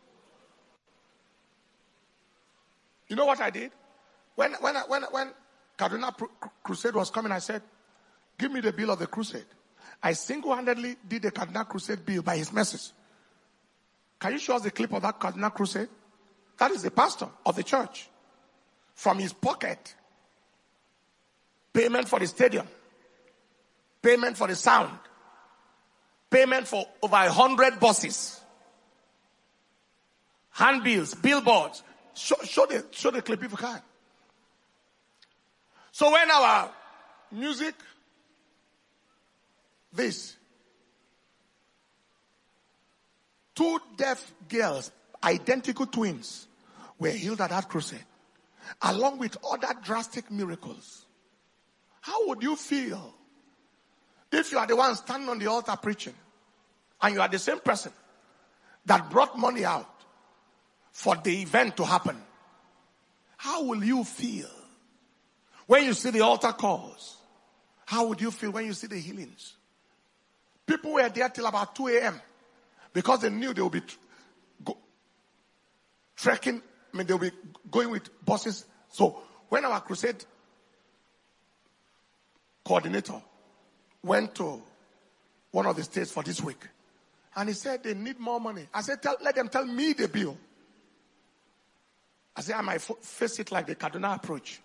You know what I did? When Kaduna Crusade was coming, I said, give me the bill of the crusade. I single-handedly did the Kaduna Crusade bill by his message. Can you show us the clip of that Kaduna Crusade? That is the pastor of the church. From his pocket. Payment for the stadium. Payment for the sound. Payment for over 100 buses. Handbills, billboards. Show the clip if you can. So when our music, this, 2 deaf girls, identical twins, were healed at that crusade, along with other drastic miracles. How would you feel if you are the one standing on the altar preaching, and you are the same person that brought money out for the event to happen? How will you feel when you see the altar calls? How would you feel when you see the healings? People were there till about 2 a.m. because they knew they would be trekking. They'll be going with buses. So when our crusade coordinator went to one of the states for this week, and he said they need more money. I said, let them tell me the bill. I said, I might face it like the Kaduna approach.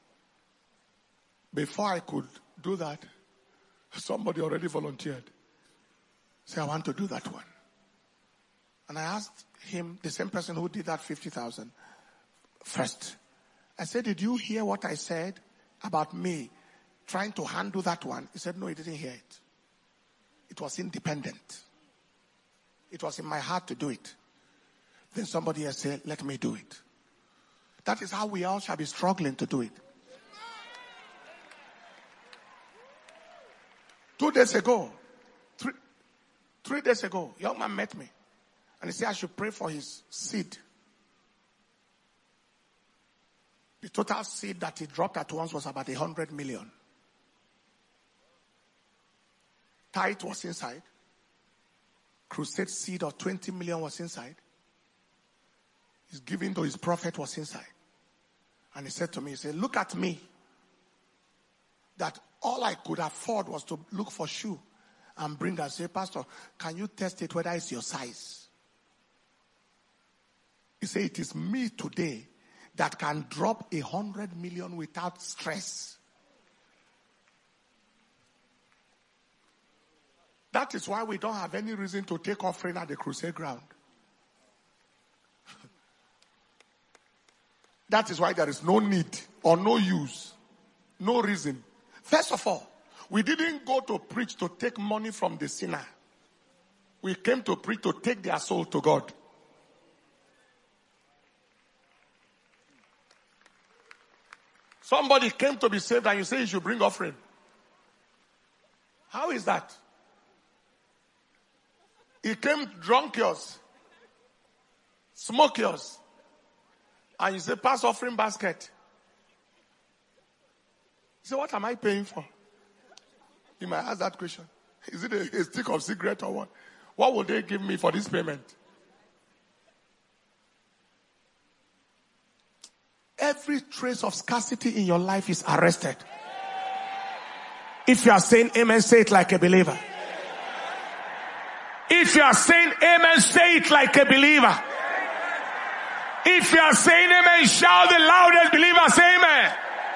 Before I could do that, somebody already volunteered. Say, I want to do that one. And I asked him, the same person who did that 50,000 first. I said, did you hear what I said about me trying to handle that one? He said, no, he didn't hear it. It was independent. It was in my heart to do it. Then somebody else said, let me do it. That is how we all shall be struggling to do it. 2 days ago, 3 days ago, a young man met me. And he said I should pray for his seed. The total seed that he dropped at once was about 100 million. Tithe was inside. Crusade seed of 20 million was inside. His giving to his prophet was inside. And he said to me, he said, look at me. That All I could afford was to look for shoe and bring and say, Pastor, can you test it whether it's your size? He said, it is me today that can drop 100 million without stress. That is why we don't have any reason to take offering at the crusade ground. That is why there is no need or no use, no reason. First of all, we didn't go to preach to take money from the sinner. We came to preach to take their soul to God. Somebody came to be saved and you say you should bring offering. How is that? He came drunk yours, smoke yours, and you say, pass offering basket. You say, what am I paying for? You might ask that question. Is it a stick of cigarette or what? What will they give me for this payment? Every trace of scarcity in your life is arrested. If you are saying amen, say it like a believer. If you are saying amen, say it like a believer. If you are saying amen, shout the loudest believer, say amen.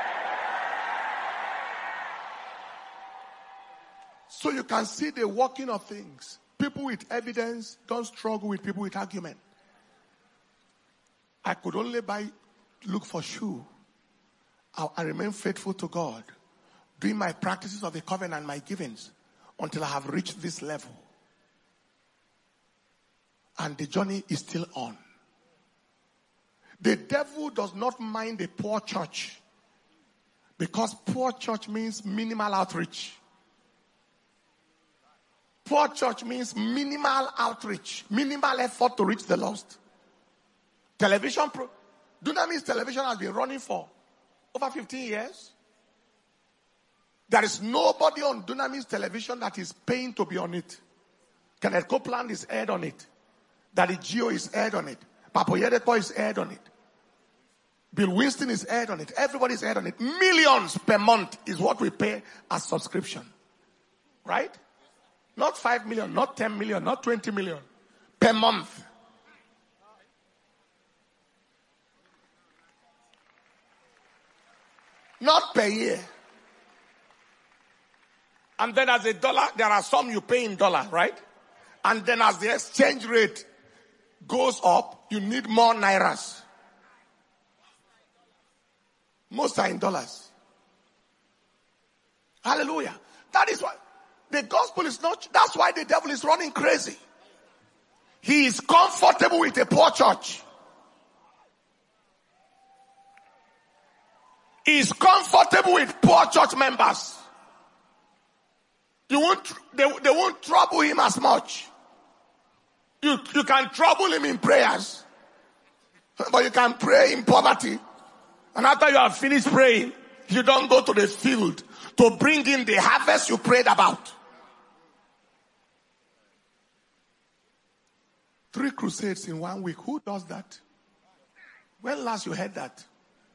So you can see the working of things. People with evidence don't struggle with people with argument. I could only look for shoe. I remain faithful to God, doing my practices of the covenant, my givings, until I have reached this level. And the journey is still on. The devil does not mind a poor church, because poor church means minimal outreach. Poor church means minimal outreach, minimal effort to reach the lost. Dunamis Television has been running for over 15 years. There is nobody on Dunamis Television that is paying to be on it. Kenneth Copeland is aired on it. Daddy Gio is aired on it. Papa Yedepo is aired on it. Bill Winston is aired on it. Everybody is aired on it. Millions per month is what we pay as subscription. Right? Not 5 million, not 10 million, not 20 million. Per month. Not per year. And then as a dollar, there are some you pay in dollar, right? And then as the exchange rate goes up, you need more nairas. Most are in dollars. Hallelujah. That is why the gospel is not, that's why the devil is running crazy. He is comfortable with a poor church. He is comfortable with poor church members. They won't trouble him as much. You can trouble him in prayers, but you can pray in poverty. And after you have finished praying, you don't go to the field to bring in the harvest you prayed about. 3 crusades in 1 week. Who does that? When last you heard that?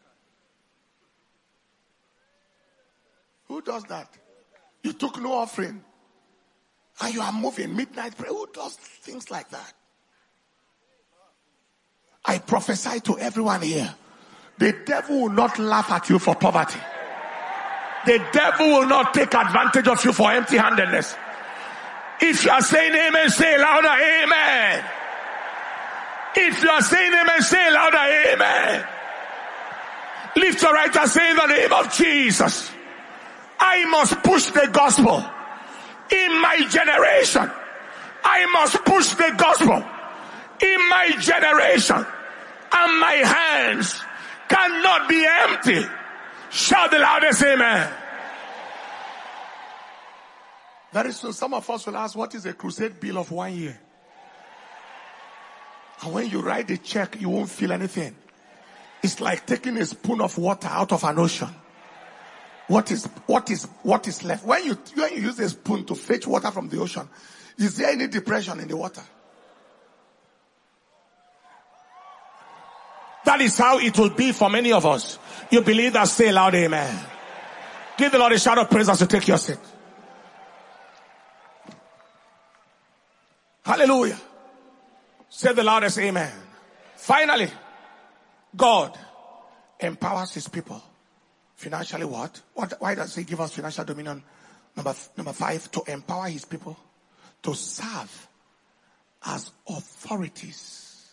Who does that? You took no offering. And you are moving midnight prayer. Who does things like that? I prophesy to everyone here. The devil will not laugh at you for poverty. The devil will not take advantage of you for empty-handedness. If you are saying amen, say louder, amen. If you are saying amen, say louder, amen. Lift your right hand, say in the name of Jesus, I must push the gospel in my generation. I must push the gospel in my generation. And my hands cannot be empty. Shout the loudest amen. Very soon some of us will ask, what is a crusade bill of 1 year? And when you write the check, you won't feel anything. It's like taking a spoon of water out of an ocean. What is left? When you use a spoon to fetch water from the ocean, is there any depression in the water? That is how it will be for many of us. You believe that, say loud amen. Give the Lord a shout of praise as you take your seat. Hallelujah. Say the loudest amen. Finally, God empowers his people. Financially what? Why does he give us financial dominion? Number 5, to empower his people to serve as authorities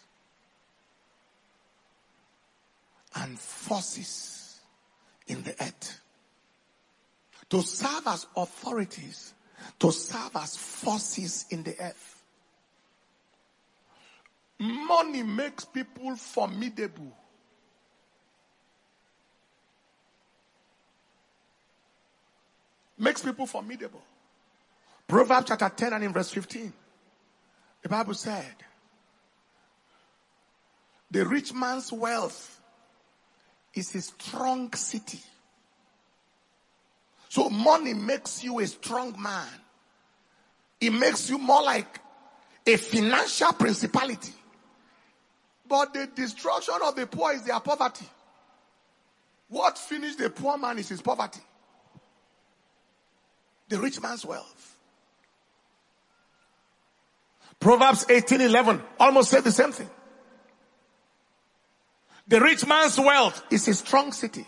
and forces in the earth. To serve as authorities, to serve as forces in the earth. Money makes people formidable. Makes people formidable. Proverbs chapter 10 and in verse 15. The Bible said, the rich man's wealth is a strong city. So money makes you a strong man. It makes you more like a financial principality. But the destruction of the poor is their poverty. What finished the poor man is his poverty. The rich man's wealth. Proverbs 18:11 almost said the same thing. The rich man's wealth is a strong city.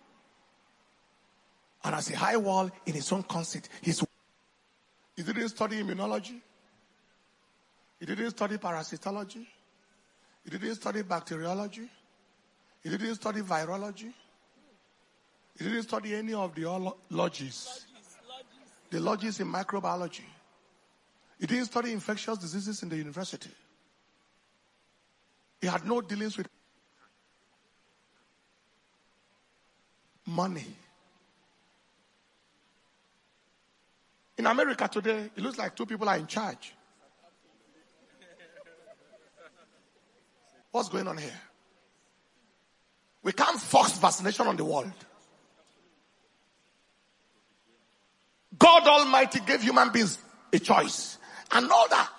And as a high wall in his own conceit. He didn't study immunology. He didn't study parasitology. He didn't study bacteriology. He didn't study virology. He didn't study any of the logies. The logies in microbiology. He didn't study infectious diseases in the university. He had no dealings with money. In America today, it looks like 2 people are in charge. What's going on here? We can't force vaccination on the world. God Almighty gave human beings a choice. And all that.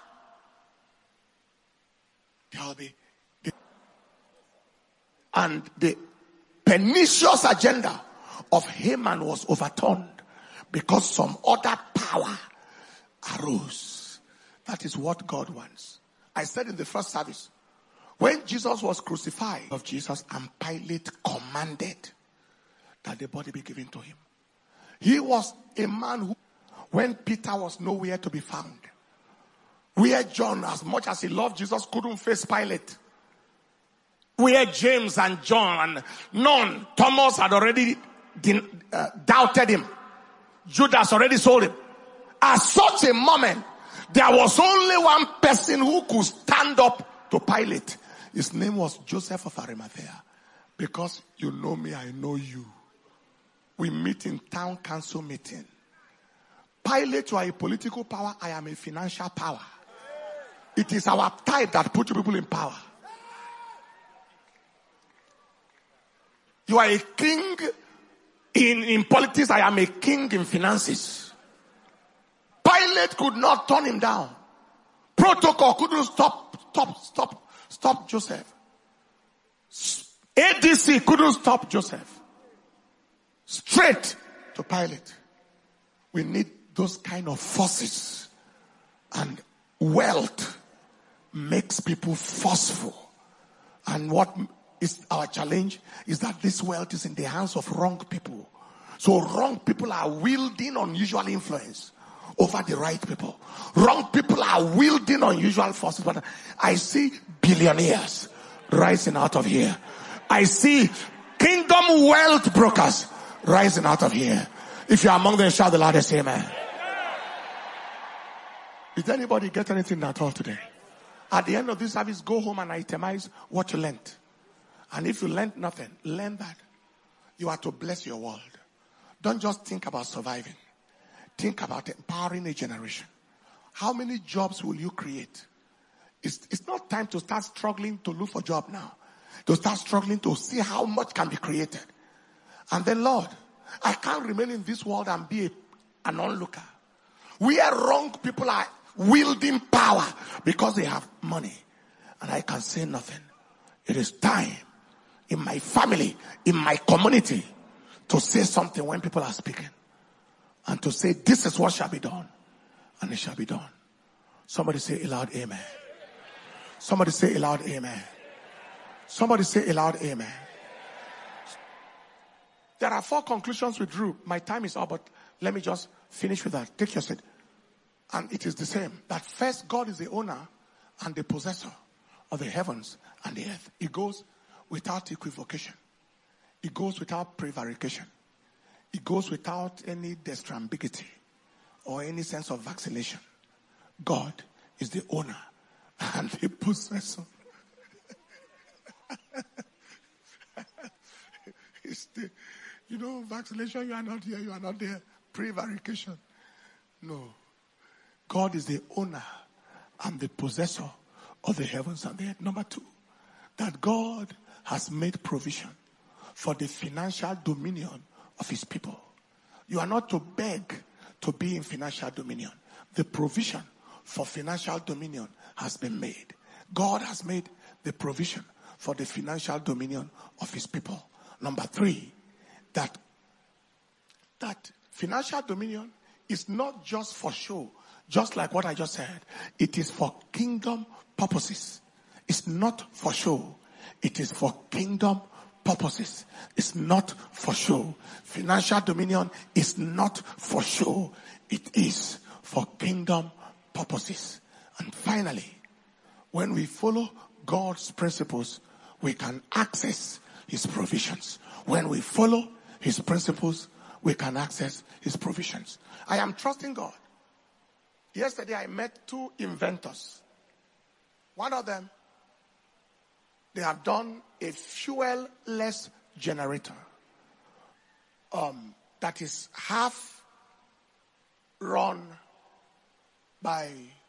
And the pernicious agenda of Haman was overturned because some other power arose. That is what God wants. I said in the first service, when Jesus was crucified of Jesus and Pilate commanded that the body be given to him. He was a man who, when Peter was nowhere to be found, where John, as much as he loved Jesus, couldn't face Pilate. Where James and John, none, Thomas had already doubted him. Judas already sold him. At such a moment, there was only one person who could stand up to Pilate. His name was Joseph of Arimathea. Because you know me, I know you. We meet in town council meeting. Pilate, you are a political power. I am a financial power. It is our tithe that put you people in power. You are a king in politics. I am a king in finances. Pilate could not turn him down. Protocol couldn't stop Joseph. ADC couldn't stop Joseph. Straight to Pilate. We need those kind of forces. And wealth makes people forceful. And what is our challenge is that this wealth is in the hands of wrong people. So wrong people are wielding unusual influence over the right people. Wrong people are wielding unusual forces. But I see billionaires rising out of here. I see kingdom wealth brokers rising out of here. If you're among them, shout the loudest amen. Did anybody get anything at all today? At the end of this service, go home and itemize what you learned. And if you learned nothing, learn that you are to bless your world. Don't just think about surviving. Think about empowering a generation. How many jobs will you create? It's not time to start struggling to look for a job now. To start struggling to see how much can be created. And then, Lord, I can't remain in this world and be an onlooker. Where wrong people are wielding power because they have money. And I can say nothing. It is time in my family, in my community, to say something when people are speaking. And to say, this is what shall be done. And it shall be done. Somebody say aloud, amen. Somebody say aloud, amen. Somebody say aloud, amen. There are 4 conclusions we drew. My time is up, but let me just finish with that. Take your seat. And it is the same. That first, God is the owner and the possessor of the heavens and the earth. It goes without equivocation. It goes without prevarication. It goes without any destrambiguity or any sense of vacillation. God is the owner and the possessor. It's the, vacillation, you are not here, you are not there. Prevarication. No. God is the owner and the possessor of the heavens and the earth. Number 2, that God has made provision for the financial dominion of his people. You are not to beg to be in financial dominion. The provision for financial dominion has been made. God has made the provision for the financial dominion of his people. Number 3, that financial dominion is not just for show, just like what I just said. It is for kingdom purposes. It's not for show. It is for kingdom purposes. It's not for show. Financial dominion is not for show. It is for kingdom purposes. And finally, when we follow God's principles, we can access his provisions. When we follow his principles, we can access his provisions. I am trusting God. Yesterday I met 2 inventors. One of them, they have done a fuel-less generator that is half run by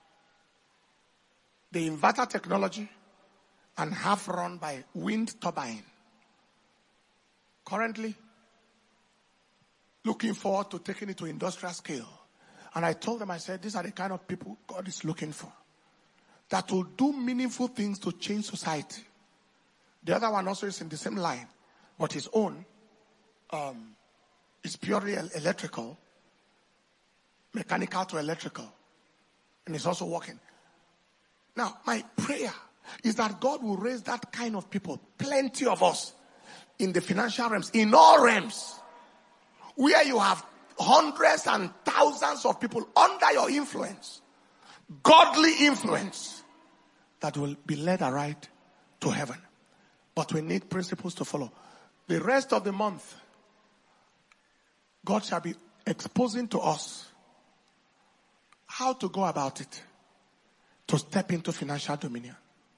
the inverter technology and half run by wind turbine. Currently, looking forward to taking it to industrial scale. And I told them, I said, these are the kind of people God is looking for, that will do meaningful things to change society. The other one also is in the same line, but his own is purely electrical, mechanical to electrical, and it's also working. Now, my prayer is that God will raise that kind of people, plenty of us, in the financial realms, in all realms, where you have hundreds and thousands of people under your influence, godly influence, that will be led aright to heaven. But we need principles to follow. The rest of the month, God shall be exposing to us how to go about it, to step into financial dominion.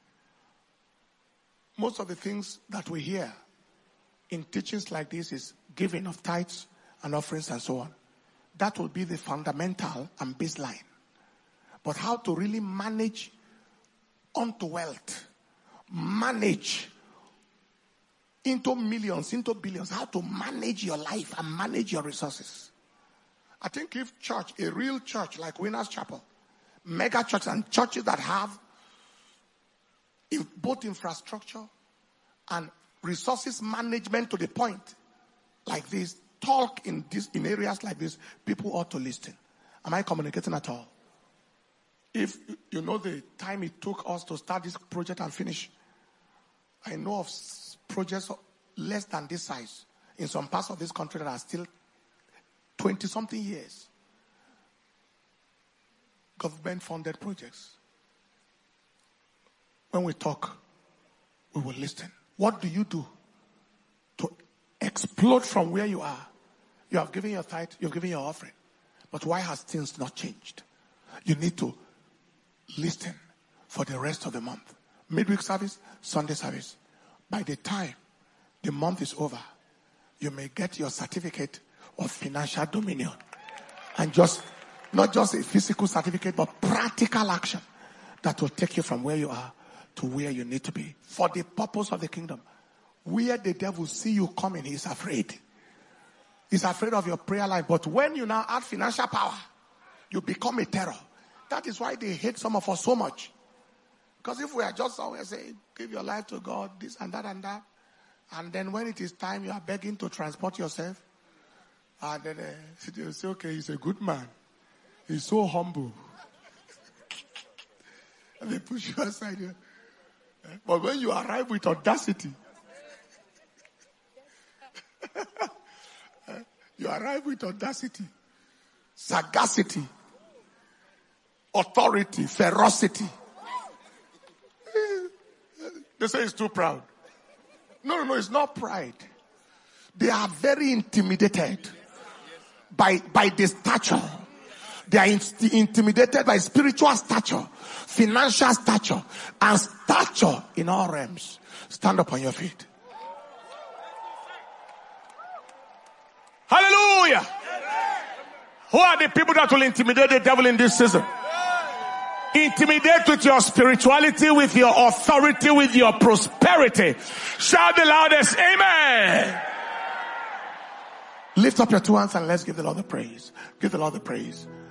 Most of the things that we hear in teachings like this is giving of tithes and offerings and so on. That will be the fundamental and baseline. But how to really manage unto wealth, manage into millions, into billions, how to manage your life and manage your resources. I think if church, a real church like Winners Chapel, mega churches and churches that have both infrastructure and resources management to the point like this, talk in areas like this, people ought to listen. Am I communicating at all? If you know the time it took us to start this project and finish, I know of projects less than this size in some parts of this country that are still 20-something years. Government-funded projects. When we talk, we will listen. What do you do to explode from where you are? You have given your tithe, you've given your offering. But why has things not changed? You need to listen for the rest of the month. Midweek service, Sunday service. By the time the month is over, you may get your certificate of financial dominion. And not just a physical certificate, but practical action that will take you from where you are to where you need to be for the purpose of the kingdom. Where the devil see you coming, he's afraid. He's afraid of your prayer life. But when you now add financial power, you become a terror. That is why they hate some of us so much. Because if we are just somewhere saying, give your life to God, this and that, and then when it is time, you are begging to transport yourself, And then they say, okay, he's a good man. He's so humble. And they push you aside here. But when you arrive with audacity, you arrive with audacity, sagacity, authority, ferocity. They say he's too proud. No, it's not pride. They are very intimidated by the stature. They are intimidated by spiritual stature, financial stature, and stature in all realms. Stand up on your feet. Hallelujah. Who are the people that will intimidate the devil in this season? Intimidate with your spirituality, with your authority, with your prosperity. Shout the loudest, amen. Lift up your two hands and let's give the Lord the praise. Give the Lord the praise.